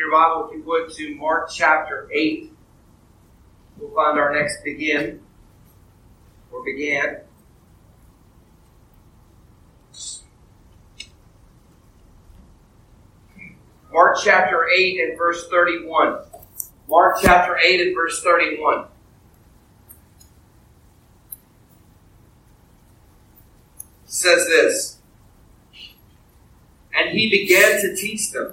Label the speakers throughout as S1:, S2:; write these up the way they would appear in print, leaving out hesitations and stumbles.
S1: your Bible, if you would, to Mark chapter 8. We'll find our next began. Mark chapter 8 and verse 31. Mark chapter 8 and verse 31. It says this, "And he began to teach them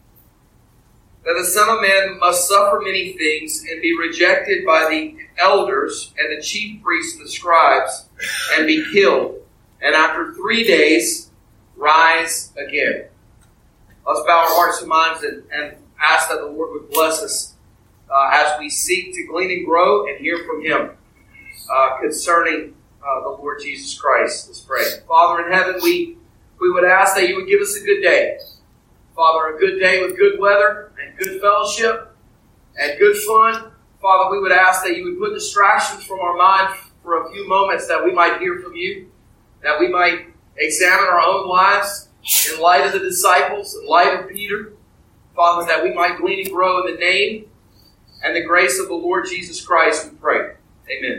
S1: that the Son of Man must suffer many things and be rejected by the elders and the chief priests and the scribes and be killed, and after 3 days rise again." Let's bow our hearts and minds and ask that the Lord would bless us as we seek to glean and grow and hear from Him concerning the Lord Jesus Christ. Let's pray. Father in heaven, we would ask that you would give us a good day. Father, a good day with good weather and good fellowship and good fun. Father, we would ask that you would put distractions from our mind for a few moments that we might hear from you, that we might examine our own lives in light of the disciples, in light of Peter. Father, that we might glean and grow in the name and the grace of the Lord Jesus Christ, we pray. Amen.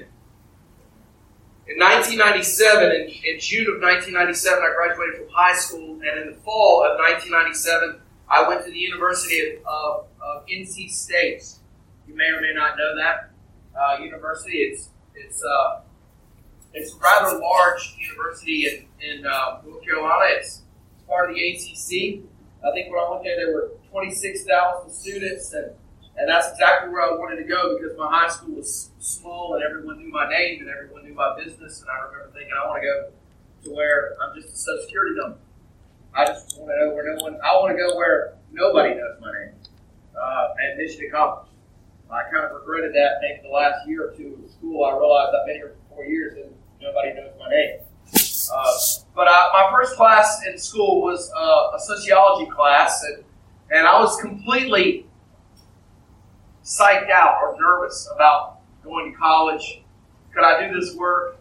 S1: In 1997, in June of 1997, I graduated from high school, and in the fall of 1997, I went to the University of NC State. You may or may not know that university. It's a rather large university in North Carolina. It's part of the ACC. I think when I went there were 26,000 students, and that's exactly where I wanted to go because my high school was small and everyone knew my name and everyone knew my business. And I remember thinking, I want to go to where I'm just a Social Security number. I just want to know where I want to go where nobody knows my name. And mission accomplished. I kind of regretted that maybe the last year or two of school. I realized I've been here for 4 years and nobody knows my name. But my first class in school was a sociology class, and I was completely psyched out or nervous about going to college. Could I do this work?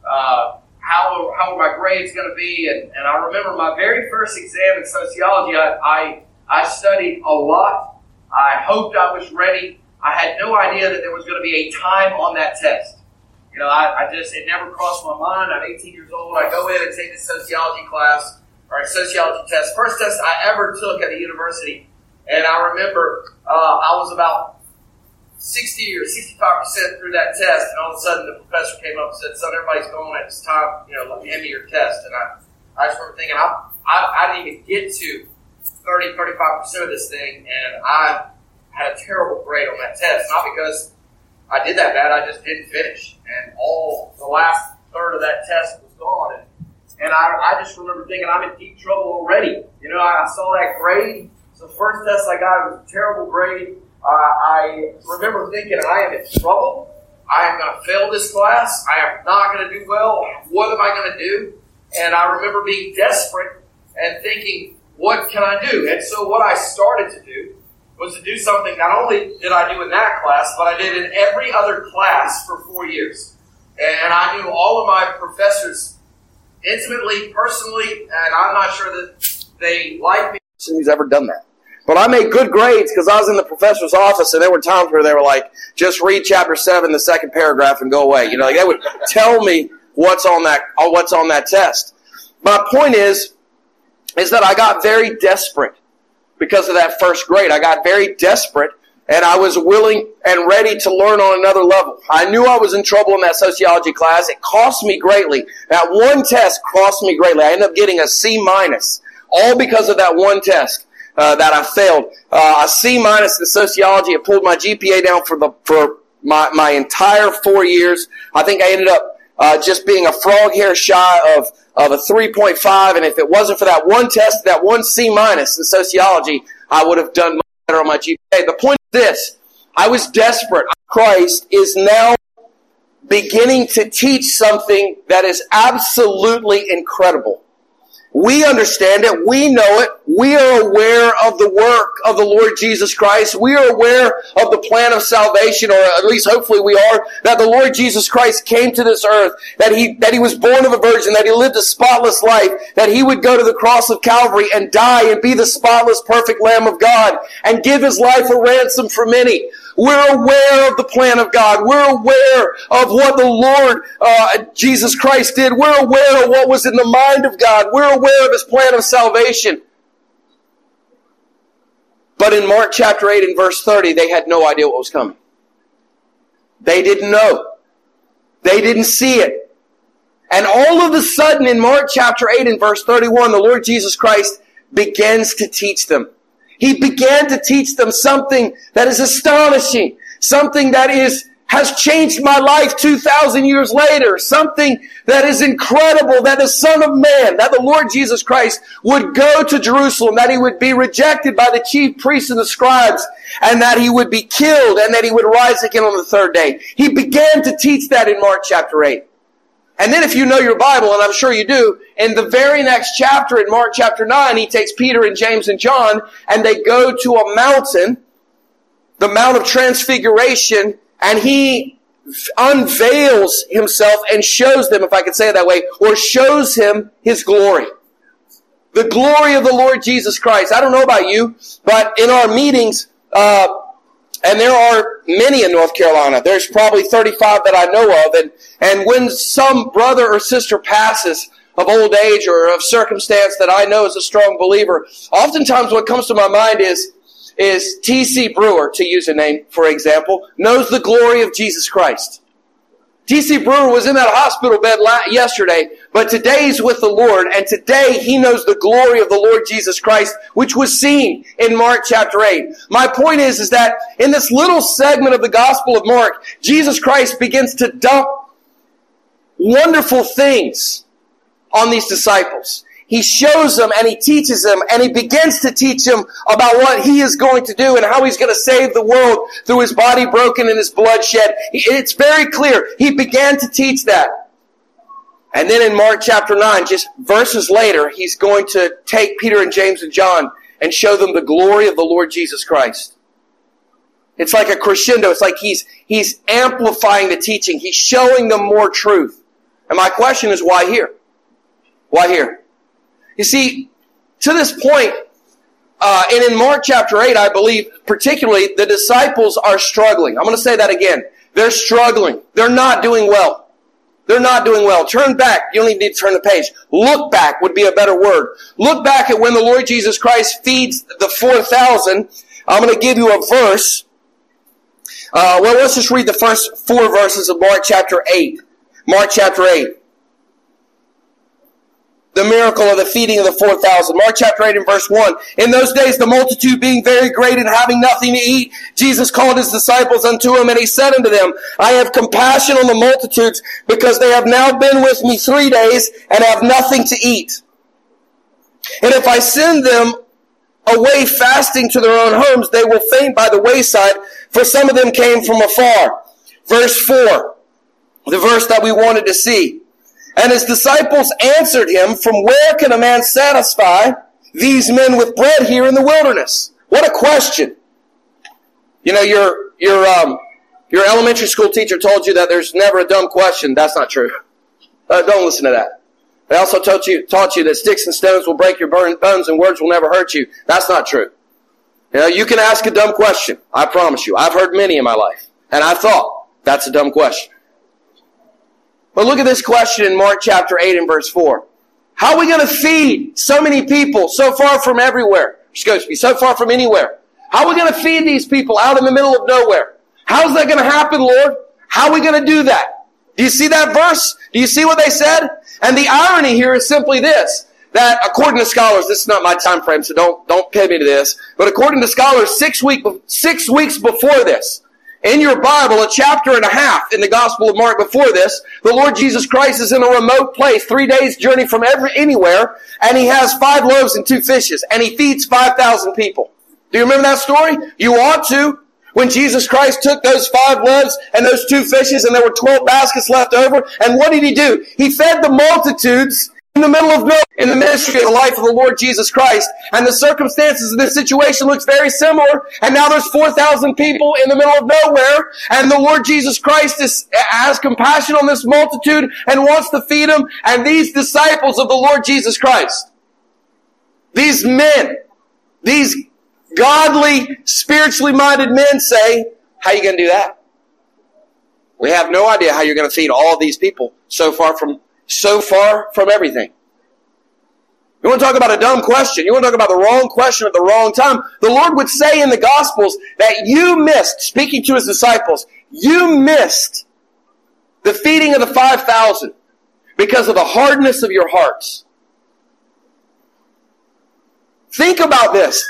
S1: How are my grades going to be? And I remember my very first exam in sociology, I studied a lot. I hoped I was ready. I had no idea that there was going to be a time on that test. You know, it never crossed my mind. I'm 18 years old. I go in and take the sociology class, or a sociology test. First test I ever took at a university. And I remember I was about 60 or 65% through that test, and all of a sudden the professor came up and said, "Son, everybody's going at this time, hand me your test." And I just remember thinking, I didn't even get to 30-35% of this thing, and I had a terrible grade on that test. Not because I did that bad, I just didn't finish. And all the last third of that test was gone. And I just remember thinking, I'm in deep trouble already. I saw that grade. So the first test I got was a terrible grade. I remember thinking, I am in trouble. I am going to fail this class. I am not going to do well. What am I going to do? And I remember being desperate and thinking, what can I do? And so what I started to do was to do something not only did I do in that class, but I did in every other class for 4 years. And I knew all of my professors intimately, personally, and I'm not sure that they like me. Who's ever done that? But I made good grades because I was in the professor's office, and there were times where they were like, "Just read chapter 7, the second paragraph, and go away." They would tell me what's on that test. My point is that I got very desperate because of that first grade. I got very desperate, and I was willing and ready to learn on another level. I knew I was in trouble in that sociology class. It cost me greatly. That one test cost me greatly. I ended up getting a C-, all because of that one test that I failed. A C- in sociology. It pulled my GPA down for my entire 4 years. I think I ended up just being a frog hair shy of a 3.5, and if it wasn't for that one test, that one C- in sociology, I would have done much better on my GPA. The point is this: I was desperate. Christ is now beginning to teach something that is absolutely incredible.
S2: We understand it. We know it. We are aware of the work of the Lord Jesus Christ. We are aware of the plan of salvation, or at least hopefully we are, that the Lord Jesus Christ came to this earth, that he was born of a virgin, that he lived a spotless life, that he would go to the cross of Calvary and die and be the spotless, perfect Lamb of God and give his life a ransom for many. We're aware of the plan of God. We're aware of what the Lord Jesus Christ did. We're aware of what was in the mind of God. We're aware of his plan of salvation. But in Mark chapter 8 and verse 30, they had no idea what was coming. They didn't know. They didn't see it. And all of a sudden in Mark chapter 8 and verse 31, the Lord Jesus Christ begins to teach them. He began to teach them something that is astonishing, something that has changed my life 2,000 years later, something that is incredible, that the Son of Man, that the Lord Jesus Christ would go to Jerusalem, that he would be rejected by the chief priests and the scribes, and that he would be killed, and that he would rise again on the third day. He began to teach that in Mark chapter 8. And then if you know your Bible, and I'm sure you do, in the very next chapter, in Mark chapter 9, he takes Peter and James and John, and they go to a mountain, the Mount of Transfiguration, and he unveils himself and shows them, if I could say it that way, or shows him his glory. The glory of the Lord Jesus Christ. I don't know about you, but in our meetings, and there are many in North Carolina. There's probably 35 that I know of. And when some brother or sister passes of old age or of circumstance that I know is a strong believer, oftentimes what comes to my mind is T.C. Brewer, to use a name, for example, knows the glory of Jesus Christ. T.C. Brewer was in that hospital bed yesterday, but today he's with the Lord, and today he knows the glory of the Lord Jesus Christ, which was seen in Mark chapter 8. My point is that in this little segment of the Gospel of Mark, Jesus Christ begins to dump wonderful things on these disciples. He shows them and he teaches them and he begins to teach them about what he is going to do and how he's going to save the world through his body broken and his blood shed. It's very clear. He began to teach that. And then in Mark chapter 9, just verses later, he's going to take Peter and James and John and show them the glory of the Lord Jesus Christ. It's like a crescendo. It's like he's amplifying the teaching. He's showing them more truth. And my question is, why here? Why here? You see, to this point, and in Mark chapter 8, I believe, particularly, the disciples are struggling. I'm going to say that again. They're struggling. They're not doing well. They're not doing well. Turn back. You don't even need to turn the page. Look back would be a better word. Look back at when the Lord Jesus Christ feeds the 4,000. I'm going to give you a verse. Well, let's just read the first 4 verses of Mark chapter 8. Mark chapter 8. The miracle of the feeding of the 4,000. Mark chapter 8 and verse 1. In those days, the multitude being very great and having nothing to eat, Jesus called his disciples unto him, and he said unto them, I have compassion on the multitudes, because they have now been with me 3 days and have nothing to eat. And if I send them away fasting to their own homes, they will faint by the wayside, for some of them came from afar. Verse 4, the verse that we wanted to see. And his disciples answered him, from where can a man satisfy these men with bread here in the wilderness? What a question. You know, your elementary school teacher told you that there's never a dumb question. That's not true. Don't listen to that. They also taught you that sticks and stones will break your bones and words will never hurt you. That's not true. You know, you can ask a dumb question. I promise you. I've heard many in my life. And I thought, that's a dumb question. But look at this question in Mark chapter 8 and verse 4. How are we going to feed so many people so far from everywhere? Excuse me, so far from anywhere. How are we going to feed these people out in the middle of nowhere? How's that going to happen, Lord? How are we going to do that? Do you see that verse? Do you see what they said? And the irony here is simply this, that according to scholars, this is not my time frame, so don't pin me to this, but according to scholars, 6 weeks before this, in your Bible, a chapter and a half in the Gospel of Mark before this, the Lord Jesus Christ is in a remote place, 3 days journey from anywhere, and he has 5 loaves and 2 fishes, and he feeds 5,000 people. Do you remember that story? You ought to. When Jesus Christ took those 5 loaves and those 2 fishes, and there were 12 baskets left over, and what did he do? He fed the multitudes in the middle of nowhere in the ministry of the life of the Lord Jesus Christ. And the circumstances of this situation looks very similar. And now there's 4,000 people in the middle of nowhere. And the Lord Jesus Christ has compassion on this multitude and wants to feed them. And these disciples of the Lord Jesus Christ, these men, these godly, spiritually minded men say, how are you going to do that? We have no idea how you're going to feed all of these people so far from everything. You want to talk about a dumb question? You want to talk about the wrong question at the wrong time? The Lord would say in the Gospels that you missed, speaking to His disciples, you missed the feeding of the 5,000 because of the hardness of your hearts. Think about this.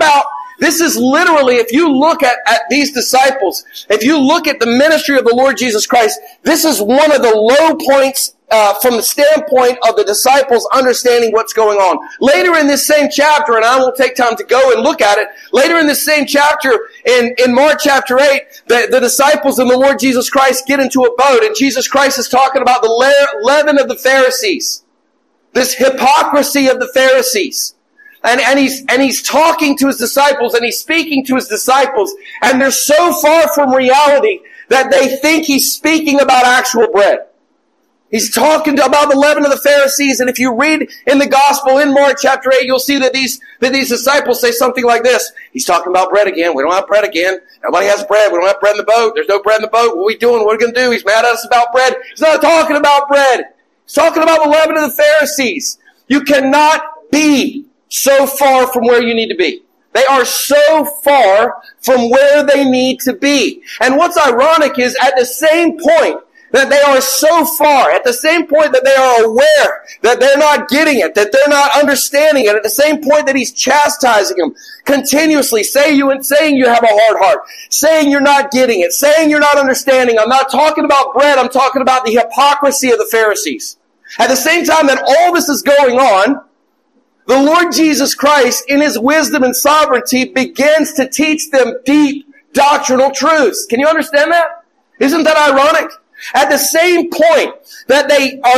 S2: This is literally, if you look at these disciples, if you look at the ministry of the Lord Jesus Christ, this is one of the low points from the standpoint of the disciples understanding what's going on. Later in this same chapter, and I won't take time to go and look at it, later in this same chapter, in Mark chapter 8, the disciples and the Lord Jesus Christ get into a boat, and Jesus Christ is talking about the leaven of the Pharisees, this hypocrisy of the Pharisees. And he's talking to his disciples and he's speaking to his disciples, and they're so far from reality that they think he's speaking about actual bread. He's talking about the leaven of the Pharisees, and if you read in the Gospel in Mark chapter 8, you'll see that these disciples say something like this. He's talking about bread again. We don't have bread again. Nobody has bread. We don't have bread in the boat. There's no bread in the boat. What are we doing? What are we going to do? He's mad at us about bread. He's not talking about bread. He's talking about the leaven of the Pharisees. You cannot be so far from where you need to be. They are so far from where they need to be. And what's ironic is at the same point that they are so far, at the same point that they are aware that they're not getting it, that they're not understanding it, at the same point that he's chastising them continuously, saying you have a hard heart, saying you're not getting it, saying you're not understanding. I'm not talking about bread, I'm talking about the hypocrisy of the Pharisees. At the same time that all this is going on, the Lord Jesus Christ, in His wisdom and sovereignty, begins to teach them deep doctrinal truths. Can you understand that? Isn't that ironic? At the same point that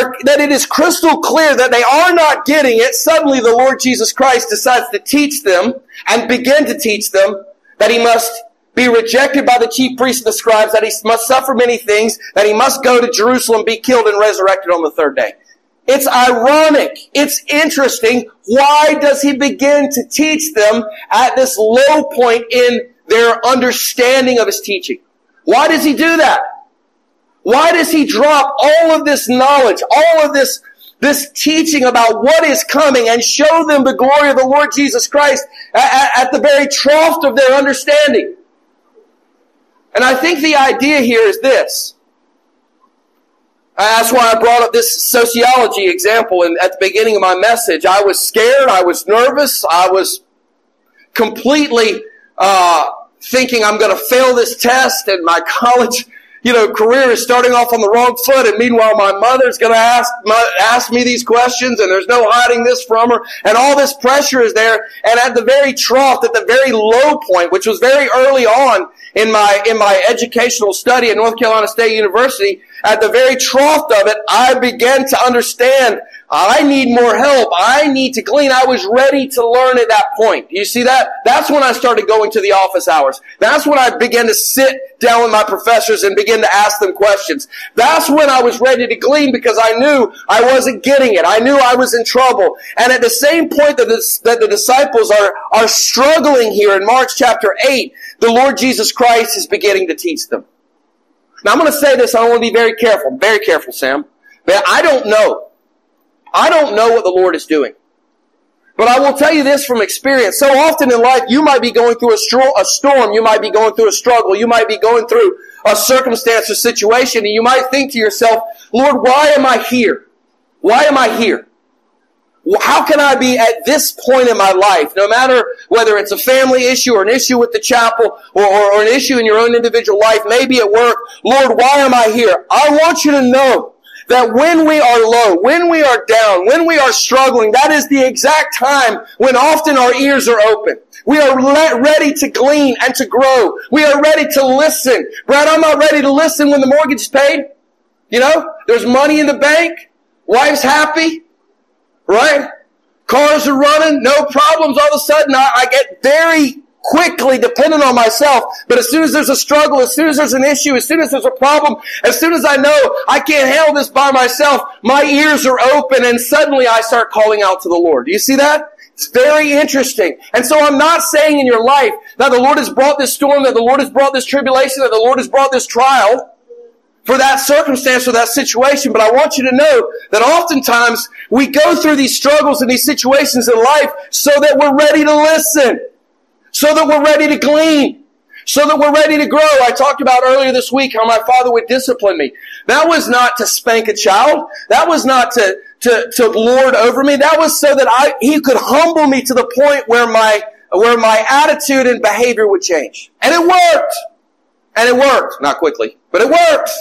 S2: it is crystal clear that they are not getting it, suddenly the Lord Jesus Christ decides to teach them and begin to teach them that He must be rejected by the chief priests and the scribes, that He must suffer many things, that He must go to Jerusalem, be killed, and resurrected on the third day. It's ironic. It's interesting. Why does He begin to teach them at this low point in their understanding of His teaching? Why does He do that? Why does He drop all of this knowledge, all of this teaching about what is coming, and show them the glory of the Lord Jesus Christ at the very trough of their understanding? And I think the idea here is this. That's why I brought up this sociology example at the beginning of my message. I was scared. I was nervous. I was completely thinking I'm going to fail this test, and my college career is starting off on the wrong foot, and meanwhile my mother's going to ask me these questions, and there's no hiding this from her, and all this pressure is there. And at the very trough, at the very low point, which was very early on in my educational study at North Carolina State University, at the very trough of it, I began to understand I need more help. I need to glean. I was ready to learn at that point. You see that? That's when I started going to the office hours. That's when I began to sit down with my professors and begin to ask them questions. That's when I was ready to glean, because I knew I wasn't getting it. I knew I was in trouble. And at the same point that the disciples are struggling here in Mark chapter 8, the Lord Jesus Christ is beginning to teach them. Now I'm going to say this, I want to be very careful, Sam. But I don't know what the Lord is doing. But I will tell you this from experience. So often in life, you might be going through a storm. You might be going through a struggle. You might be going through a circumstance or situation. And you might think to yourself, Lord, why am I here? Why am I here? How can I be at this point in my life, no matter whether it's a family issue or an issue with the chapel or an issue in your own individual life, maybe at work? Lord, why am I here? I want you to know that when we are low, when we are down, when we are struggling, that is the exact time when often our ears are open. We are ready to glean and to grow. We are ready to listen. Brad, I'm not ready to listen when the mortgage is paid. There's money in the bank. Wife's happy. right? Cars are running, no problems. All of a sudden, I get very quickly dependent on myself. But as soon as there's a struggle, as soon as there's an issue, as soon as there's a problem, as soon as I know I can't handle this by myself, my ears are open and suddenly I start calling out to the Lord. Do you see that? It's very interesting. And so I'm not saying in your life that the Lord has brought this storm, that the Lord has brought this tribulation, that the Lord has brought this trial for that circumstance or that situation. But I want you to know that oftentimes we go through these struggles and these situations in life so that we're ready to listen, so that we're ready to glean, so that we're ready to grow. I talked about earlier this week how my father would discipline me. That was not to spank a child. That was not to lord over me. That was so that he could humble me to the point where my attitude and behavior would change. And it worked. And it worked. Not quickly, but it worked.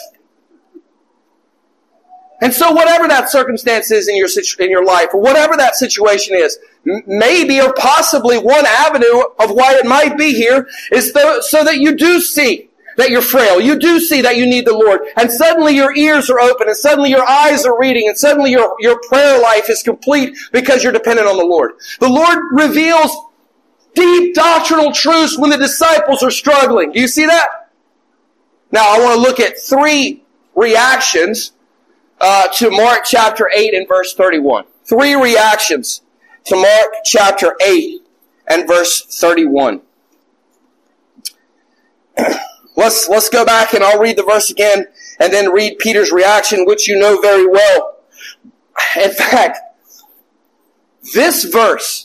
S2: And so whatever that circumstance is in your life, or whatever that situation is, maybe or possibly one avenue of why it might be here is so that you do see that you're frail. You do see that you need the Lord. And suddenly your ears are open, and suddenly your eyes are reading, and suddenly your prayer life is complete because you're dependent on the Lord. The Lord reveals deep doctrinal truths when the disciples are struggling. Do you see that? Now I want to look at 3 reactions to Mark chapter 8 and verse 31. 3 reactions to Mark chapter 8 and verse 31. Let's go back and I'll read the verse again and then read Peter's reaction, which you know very well. In fact, this verse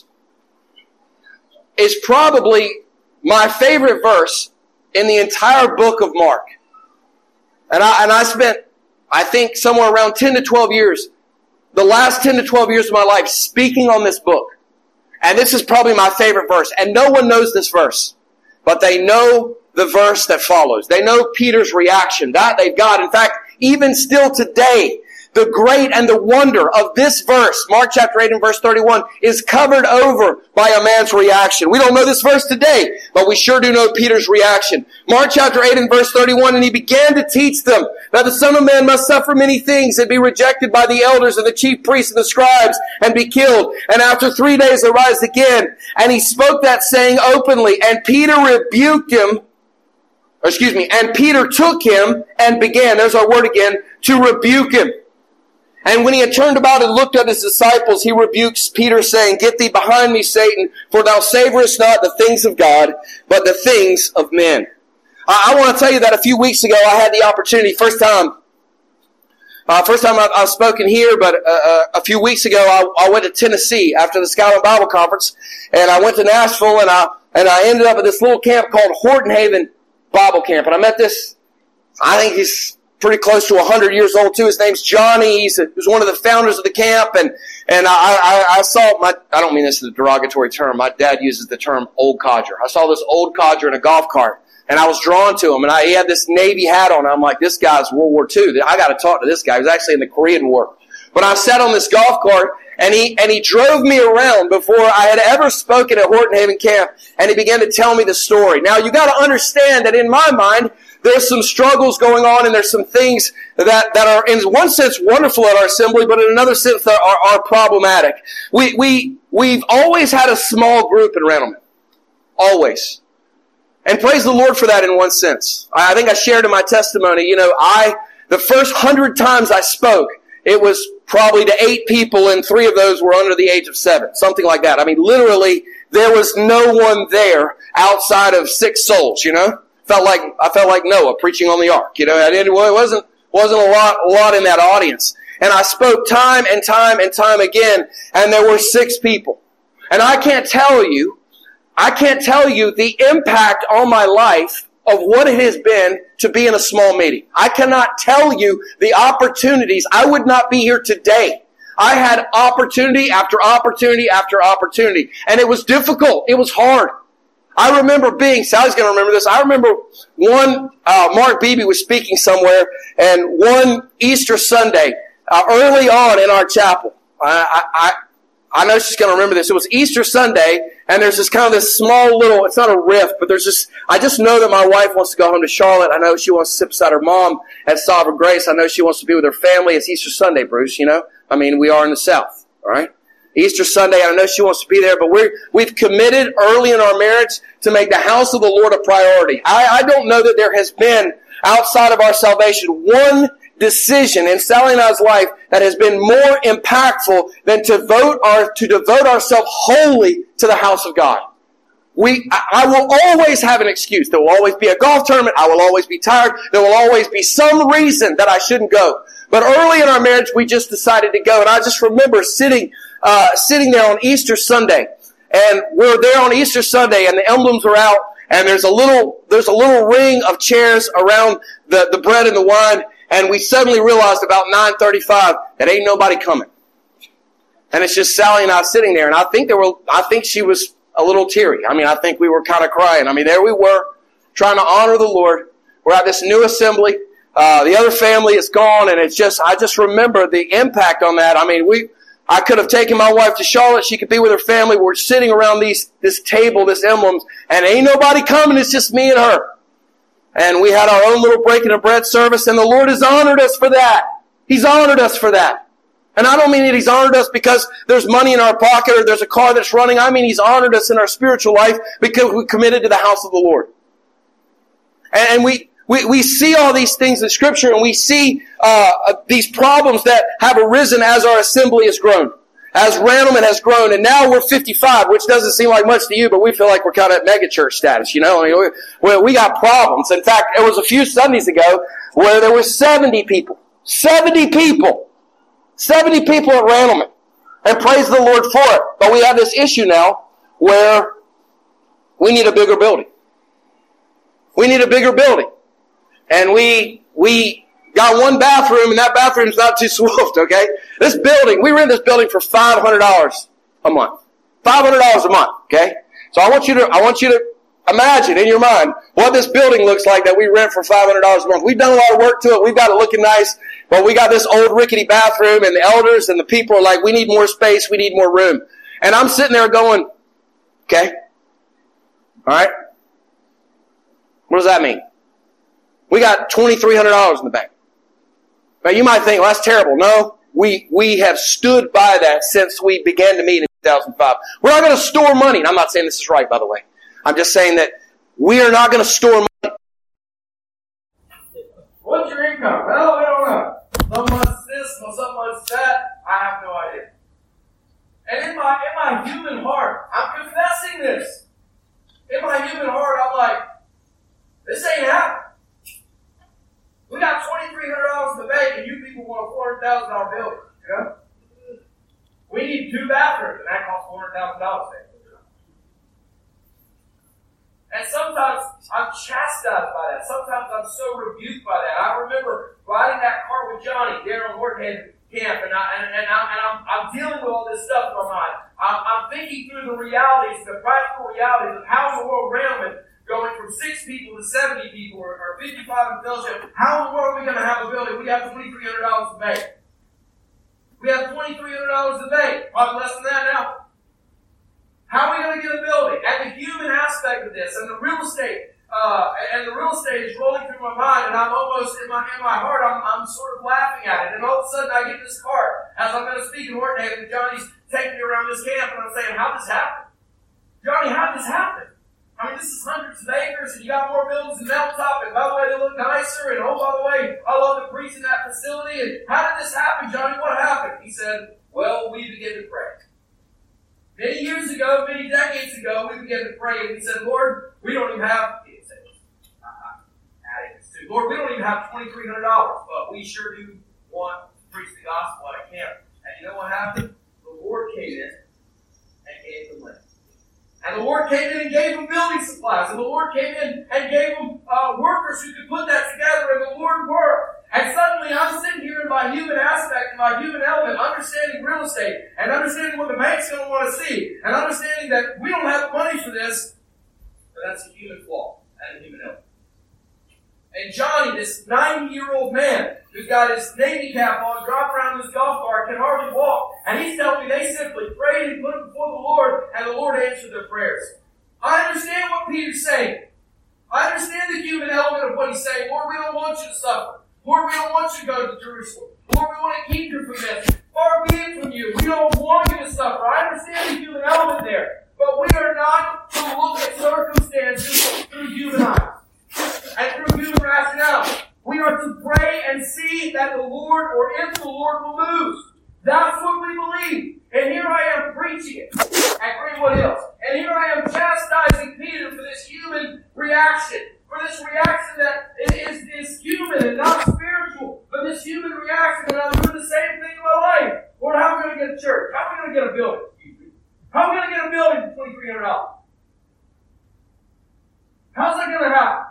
S2: is probably my favorite verse in the entire book of Mark. And I spent, I think, somewhere around 10 to 12 years, the last 10 to 12 years of my life speaking on this book. And this is probably my favorite verse. And no one knows this verse, but they know the verse that follows. They know Peter's reaction. That they've got. In fact, even still today, the great and the wonder of this verse, Mark chapter 8 and verse 31, is covered over by a man's reaction. We don't know this verse today, but we sure do know Peter's reaction. Mark chapter 8 and verse 31, and he began to teach them that the Son of Man must suffer many things and be rejected by the elders and the chief priests and the scribes and be killed. And after 3 days arise again. And he spoke that saying openly. And Peter rebuked him, and Peter took him and began, there's our word again, to rebuke him. And when he had turned about and looked at his disciples, he rebukes Peter, saying, Get thee behind me, Satan, for thou savorest not the things of God, but the things of men. I want to tell you that a few weeks ago I had the opportunity, first time I've spoken here, but a few weeks ago I went to Tennessee after the Skyline Bible Conference, and I went to Nashville, and I ended up at this little camp called Horton Haven Bible Camp. And I met this, I think he's pretty close to 100 years old too. His name's Johnny. He was one of the founders of the camp, and I saw I don't mean this as a derogatory term. My dad uses the term old codger. I saw this old codger in a golf cart, and I was drawn to him. And he had this Navy hat on. I'm like, this guy's World War II. I got to talk to this guy. He was actually in the Korean War. But I sat on this golf cart, and he drove me around before I had ever spoken at Horton Haven Camp, and he began to tell me the story. Now, you got to understand that in my mind, there's some struggles going on, and there's some things that are, in one sense, wonderful at our assembly, but in another sense, that are problematic. We've always had a small group in Randleman. Always. And praise the Lord for that in one sense. I think I shared in my testimony, the first 100 times I spoke, it was probably to 8 people, and 3 of those were under the age of 7. Something like that. I mean, literally, there was no one there outside of 6 souls, I felt like Noah preaching on the ark. It wasn't a lot in that audience. And I spoke time and time and time again, and there were 6 people. And I can't tell you the impact on my life of what it has been to be in a small meeting. I cannot tell you the opportunities. I would not be here today. I had opportunity after opportunity after opportunity. And it was difficult. It was hard. I remember Sally's going to remember this. I remember Mark Beebe was speaking somewhere, and one Easter Sunday, early on in our chapel, I know she's going to remember this. It was Easter Sunday, and there's this kind of this small little, it's not a rift, but I just know that my wife wants to go home to Charlotte. I know she wants to sit beside her mom at Sovereign Grace. I know she wants to be with her family. It's Easter Sunday, Bruce, we are in the South, all right? Easter Sunday, and I know she wants to be there, but we've committed early in our marriage to make the house of the Lord a priority. I don't know that there has been, outside of our salvation, one decision in Sally and I's life that has been more impactful than to devote ourselves wholly to the house of God. I will always have an excuse. There will always be a golf tournament. I will always be tired. There will always be some reason that I shouldn't go. But early in our marriage, we just decided to go. And I just remember sitting there on Easter Sunday. And we're there on Easter Sunday, and the emblems are out. And there's a little ring of chairs around the bread and the wine. And we suddenly realized about 9:35 that ain't nobody coming. And it's just Sally and I sitting there. And I think she was a little teary. I mean, I think we were kind of crying. I mean, there we were, trying to honor the Lord. We're at this new assembly. The other family is gone, and I just remember the impact on that. I mean, I could have taken my wife to Charlotte. She could be with her family. We're sitting around this table, this emblems, and ain't nobody coming. It's just me and her. And we had our own little breaking of bread service, and the Lord has honored us for that. He's honored us for that. And I don't mean that He's honored us because there's money in our pocket or there's a car that's running. I mean He's honored us in our spiritual life because we committed to the house of the Lord. And we see all these things in Scripture, and we see these problems that have arisen as our assembly has grown, as Randleman has grown, and now we're 55, which doesn't seem like much to you, but we feel like we're kind of at megachurch status, you know. I mean, we got problems. In fact, it was a few Sundays ago where there were 70 people. 70 people at Randleman. And praise the Lord for it. But we have this issue now where we need a bigger building. We need a bigger building. And we got one bathroom, and that bathroom's not too swift, okay? This building, we rent this building for $500 a month. $500 a month, okay? So I want you to imagine in your mind what this building looks like that we rent for $500 a month. We've done a lot of work to it. We've got it looking nice. But we got this old rickety bathroom, and the elders and the people are like, we need more space. We need more room. And I'm sitting there going, okay. All right. What does that mean? We got $2,300 in the bank. Now you might think, well, that's terrible. No, we have stood by that since we began to meet in 2005. We're not going to store money. And I'm not saying this is right, by the way. I'm just saying that we are not going to store money.
S1: What's your income? Well, I don't know. Some months this, some months that. I have no idea. And in my human heart, I'm confessing this. In my human heart, I'm like, this ain't happening. We got $2,300 in the bank, and you people want a $400,000 building. You know? We need 2 bathrooms, and that costs $400,000. And sometimes I'm chastised by that. Sometimes I'm so rebuked by that. I remember riding that car with Johnny there on Hortonhead Camp, and I'm dealing with all this stuff in my mind. I'm thinking through the realities, the practical realities of how in the world Randleman, going from 6 people to 70 people or 55 in fellowship, how in the world are we going to have a building? We have $2,300 in the bank. We have $2,300 in the bank. Probably less than that now. How are we going to get a building? And the human aspect of this, and the real estate, is rolling through my mind, and I'm almost in my heart, I'm sort of laughing at it. And all of a sudden, I get this card as I'm going to speak in Hortonhead, and Johnny's taking me around this camp, and I'm saying, "How did this happen, Johnny? How did this happen? I mean, this is hundreds of acres, and you got more buildings than Mountaintop, and by the way, they look nicer, and oh, by the way, I love the priest in that facility, and how did this happen, Johnny? What happened?" He said, "Well, we began to pray. Many years ago, many decades ago, we began to pray, and we said, Lord, we don't even have," he didn't say this, adding this too, "Lord, we don't even have $2,300, but we sure do want to preach the gospel at a camp." And you know what happened? The Lord came in and gave them land. And the Lord came in and gave them building supplies. And the Lord came in and gave them workers who could put that together. And the Lord worked. And suddenly I'm sitting here in my human aspect, in my human element, understanding real estate, and understanding what the bank's going to want to see, and understanding that we don't have money for this, but that's a human flaw and a human element. And Johnny, this 90-year-old man who's got his Navy cap on, dropped around his golf cart, can hardly walk, and he's telling me they simply prayed and put it before the Lord, and the Lord answered their prayers. I understand what Peter's saying. I understand the human element of what he's saying. Lord, we don't want you to suffer. Lord, we don't want you to go to Jerusalem. Lord, we want to keep you from this. Far be it from you. We don't want you to suffer. I understand the human element there. But we are not to look at circumstances through human eyes and through human rationale. We are to pray and see that the Lord, or if the Lord will move. That's what we believe. And here I am preaching it at Greenwood Hills. And here I am chastising Peter for this human reaction. For this reaction that is human and not spiritual. But this human reaction, and I'm doing the same thing in my life. Lord, how am I going to get a church? How am I going to get a building? How am I going to get a building for $2,300? How's that going to happen?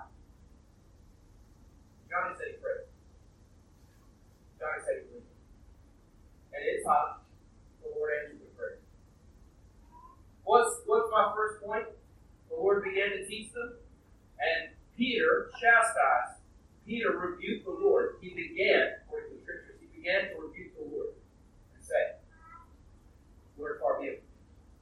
S1: Johnny said he prayed. Johnny said he believed. And it's hot. The Lord answered the prayer. What's my first point? The Lord began to teach them, and Peter chastised. Peter rebuked the Lord. He began, according to the Scriptures, he began to rebuke the Lord and say, Lord, far be it.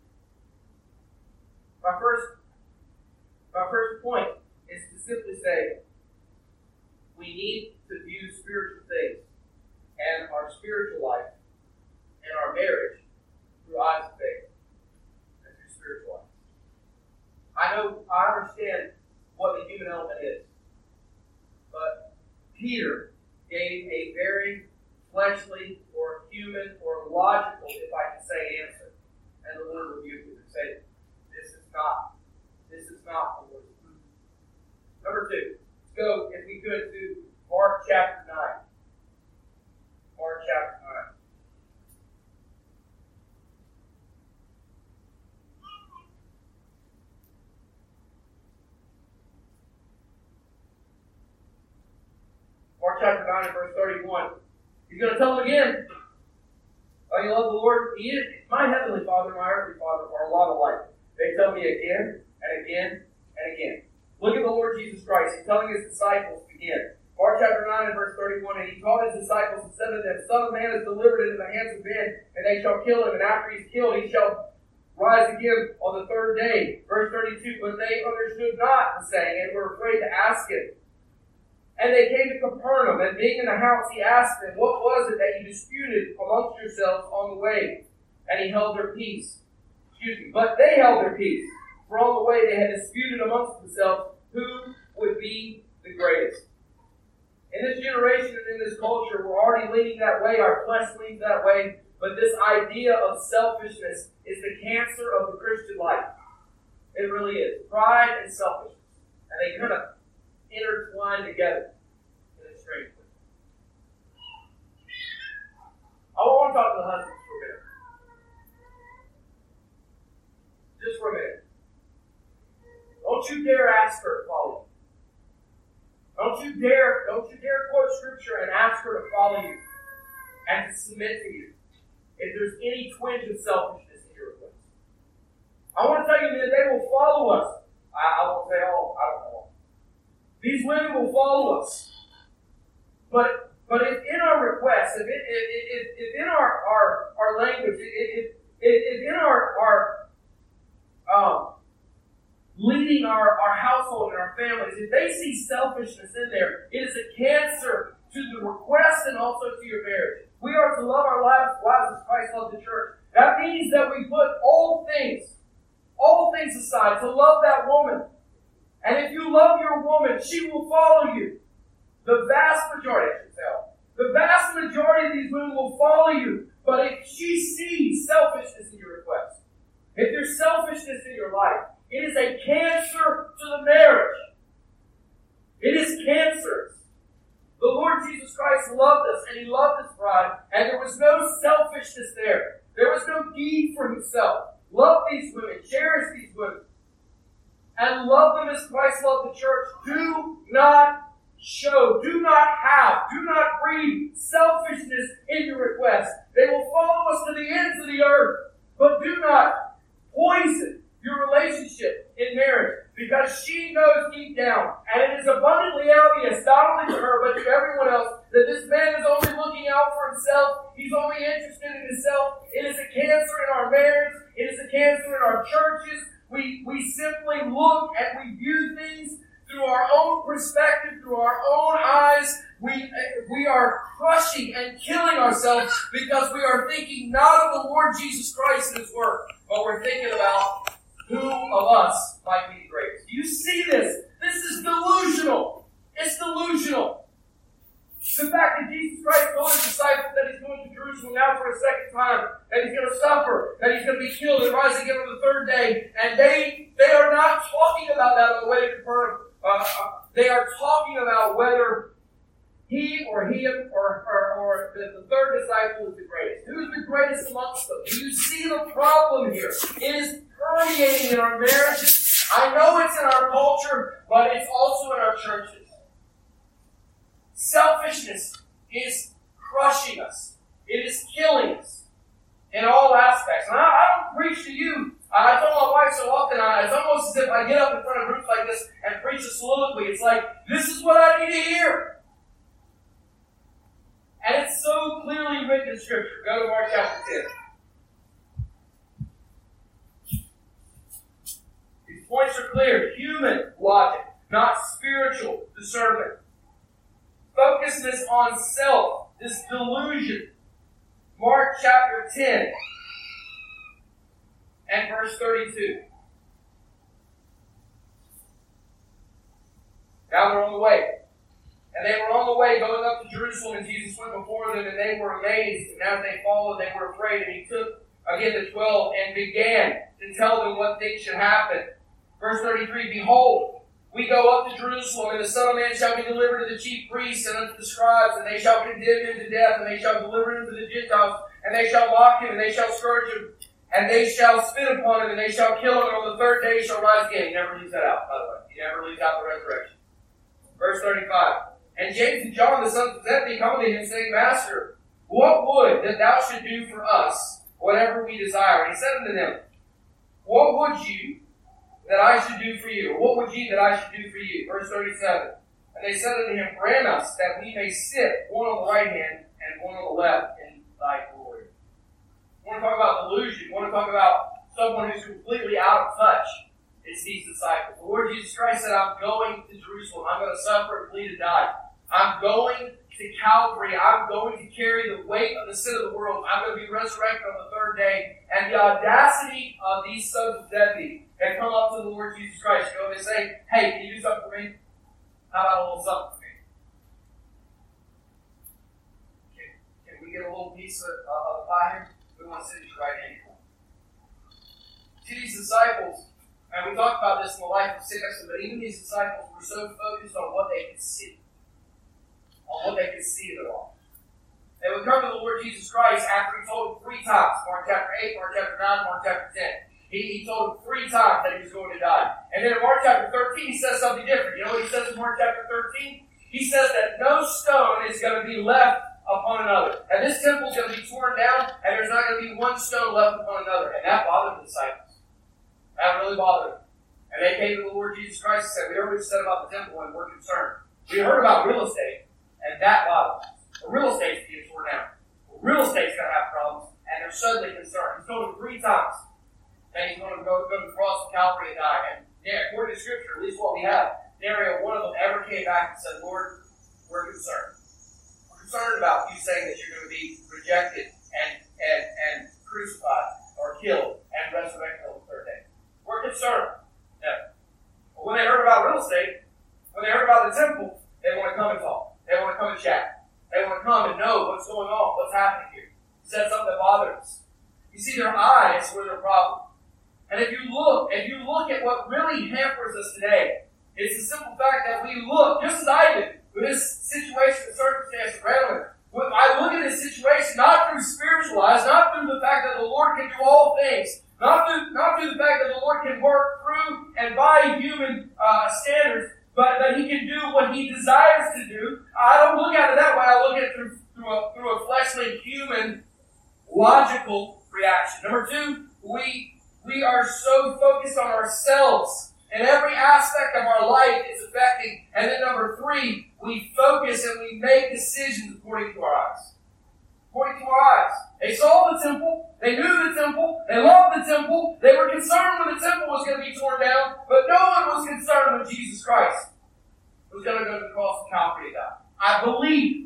S1: My first point is to simply say, we need to view spiritual things and our spiritual life and our marriage through eyes of faith and through spiritual life. I understand what the human element is, but Peter gave a very fleshly or human or logical, if I can say, answer, and the Lord rebuked him and said, This is not the Lord's food. Number two, let's go, if we could, to Mark chapter 9. Mark chapter 9. Mark chapter 9 and verse 31. He's going to tell them again. Oh, you love the Lord? He is. My heavenly Father and my earthly Father are a lot alike. They tell me again and again and again. Look at the Lord Jesus Christ. He's telling his disciples again. Mark chapter 9 and verse 31. And he called his disciples and said to them, Son of Man is delivered into the hands of men, and they shall kill him. And after he's killed, he shall rise again on the third day. Verse 32. But they understood not the saying, and were afraid to ask him. And they came to Capernaum, and being in the house, he asked them, What was it that you disputed amongst yourselves on the way? And he held their peace. But they held their peace. For on the way they had disputed amongst themselves who would be the greatest. In this generation and in this culture, we're already leaning that way. Our flesh leans that way. But this idea of selfishness is the cancer of the Christian life. It really is. Pride and selfishness. And they kind of intertwine together in a strange way. I want to talk to the husbands for a minute. Just for a minute. Don't you dare ask her to follow you. Don't you dare quote Scripture and ask her to follow you and to submit to you if there's any twinge of selfishness in your request. I want to tell you that they will follow us. I won't say all. I don't know all. These women will follow us. But if in our requests, if in our language, if in our leading our household and our families, if they see selfishness in there, it is a cancer to the request and also to your marriage. We are to love our wives as Christ loved the church. That means that we put all things aside to love that woman. And if you love your woman, she will follow you. The vast majority, I should tell. The vast majority of these women will follow you. But if she sees selfishness in your request, if there's selfishness in your life, it is a cancer to the marriage. It is cancerous. The Lord Jesus Christ loved us, and He loved His bride, and there was no selfishness there. There was no need for Himself. Love these women, cherish these women, and love them as Christ loved the church. Do not breed selfishness in your request. They will follow us to the ends of the earth, but do not poison your relationship in marriage, because she knows deep down, and it is abundantly obvious, not only to her, but to everyone else, that this man is only looking out for himself. He's only interested in himself. It is a cancer in our marriage. It is a cancer in our churches. We simply look and we view things through our own perspective, through through our own eyes, we are crushing and killing ourselves because we are thinking not of the Lord Jesus Christ and His work, but we're thinking about who of us might be the greatest. Do you see this? This is delusional. It's delusional. The fact that Jesus Christ told His disciples that He's going to Jerusalem now for a second time, that He's going to suffer, that He's going to be killed and rise again on the third day, and they are not talking about that on the way to Capernaum. They are talking about whether he or the third disciple is the greatest. Who's the greatest amongst them? Do you see the problem here? It is permeating in our marriages. I know it's in our culture, but it's also in our churches. Selfishness is crushing us. It is killing us in all aspects. And I don't preach to you. I tell my wife so often, it's almost as if I get up in front of groups like this and preach a soliloquy. It's like, this is what I need to hear. And it's so clearly written in Scripture. Go to Mark chapter 10. These points are clear. Human logic, not spiritual discernment. Focusedness on self, this delusion. Mark chapter 10 and verse 32. Now they're on the way. And they were on the way going up to Jerusalem, and Jesus went before them, and they were amazed. And as they followed, they were afraid. And He took again the 12 and began to tell them what things should happen. Verse 33, Behold, we go up to Jerusalem, and the Son of Man shall be delivered to the chief priests and unto the scribes, and they shall condemn Him to death, and they shall deliver Him to the Gentiles, and they shall mock Him, and they shall scourge Him, and they shall spit upon Him, and they shall kill Him, and on the third day He shall rise again. He never leaves that out, by the way. He never leaves out the resurrection. Verse 35. And James and John, the sons of Zebedee, come to Him, saying, Master, what would that Thou should do for us, whatever we desire? And He said unto them, What would you that I should do for you? Or what would ye that I should do for you? Verse 37. And they said unto Him, Grant us that we may sit, one on the right hand and one on the left in Thy glory. We want to talk about delusion. We want to talk about someone who's completely out of touch. It's these disciples. The Lord Jesus Christ said, I'm going to Jerusalem. I'm going to suffer and bleed and die. I'm going to Calvary. I'm going to carry the weight of the sin of the world. I'm going to be resurrected on the third day. And the audacity of these sons of Zebedee that come up to the Lord Jesus Christ, and they say, Hey, can you do something for me? How about a little something for me? Can we get a little piece of the pie here? We want to sit at your right hand. See, these disciples, and we talked about this in the life of Samson, but even these disciples were so focused on what they could see. On what they could see of it all. They would come to the Lord Jesus Christ after He told them 3 times, Mark chapter 8, Mark chapter 9, Mark chapter 10. He told them 3 times that He was going to die. And then in Mark chapter 13, He says something different. You know what He says in Mark chapter 13? He says that no stone is going to be left upon another. And this temple is going to be torn down, and there's not going to be one stone left upon another. And that bothered the disciples. That really bothered them. And they came to the Lord Jesus Christ and said, We heard what you said about the temple, and we're concerned. We heard about real estate. And that bothers us. The real estate's being torn down. The real estate's going to have problems, and they're suddenly concerned. He's told them 3 times that He's going to go to the cross of Calvary and die. And according to Scripture, at least what we have, nary one of them ever came back and said, Lord, we're concerned. We're concerned about you saying that you're going to be rejected and crucified or killed and resurrected on the third day. We're concerned. Yeah. But when they heard about real estate, when they heard about the temple, they want to come and talk. They want to come and chat. They want to come and know what's going on, what's happening here. He said something that bothers us. You see, their eyes were their problem. And if you look at what really hampers us today, it's the simple fact that we look, just as I did, with this situation and circumstance around me. I look at this situation not through spiritual eyes, not through the fact that the Lord can do all things, not through the fact that the Lord can work through and by human standards, but that He can do what He desires to do. I don't look at it that way. I look at it through a fleshly, human, logical reaction. Number 2, we are so focused on ourselves, and every aspect of our life is affecting. And then number 3, we focus and we make decisions according to our eyes. According to our eyes. They saw the temple. They knew the temple. They loved the temple. They were concerned when the temple was going to be torn down. But no one was concerned with Jesus Christ. It was going to go to the cross of Calvary to die. I believe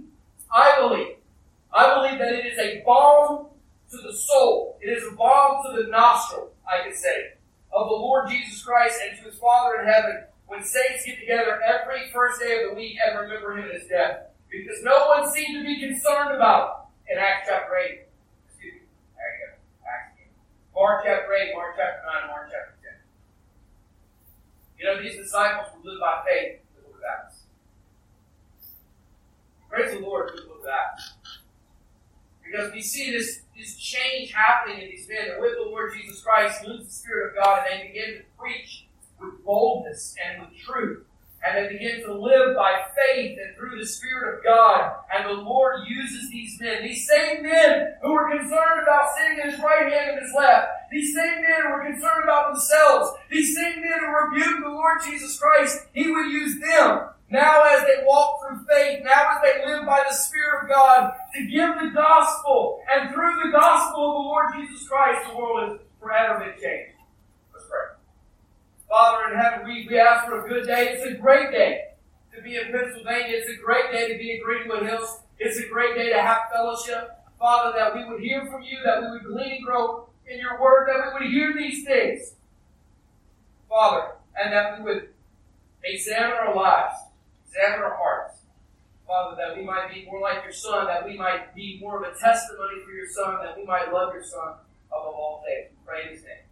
S1: that it is a balm to the soul. It is a balm to the nostril, I could say, of the Lord Jesus Christ and to His Father in heaven when saints get together every first day of the week and remember Him in His death. Because no one seemed to be concerned about it in Acts chapter 8. Excuse me. There you go. Acts 8. Mark chapter 8, Mark chapter 9, Mark chapter 10. You know, these disciples were lived by faith in the book of Acts. Praise the Lord for the book of Acts. Because we see this change happening in these men. They're with the Lord Jesus Christ, lose the Spirit of God, and they begin to preach with boldness and with truth. And they begin to live by faith and through the Spirit of God. And the Lord uses these men. These same men who were concerned about sitting in His right hand and His left. These same men who were concerned about themselves. These same men who rebuked the Lord Jesus Christ. He would use them now as they walk through faith, now as they live by the Spirit of God, to give the gospel. And through the gospel of the Lord Jesus Christ, the world has forever been changed. Let's pray. Father in heaven, we ask for a good day. It's a great day to be in Pennsylvania. It's a great day to be in Greenwood Hills. It's a great day to have fellowship. Father, that we would hear from You, that we would glean and grow in Your word, that we would hear these things, Father, and that we would examine our lives, examine our hearts. Father, that we might be more like Your Son, that we might be more of a testimony for Your Son, that we might love Your Son above all things. We pray in His name.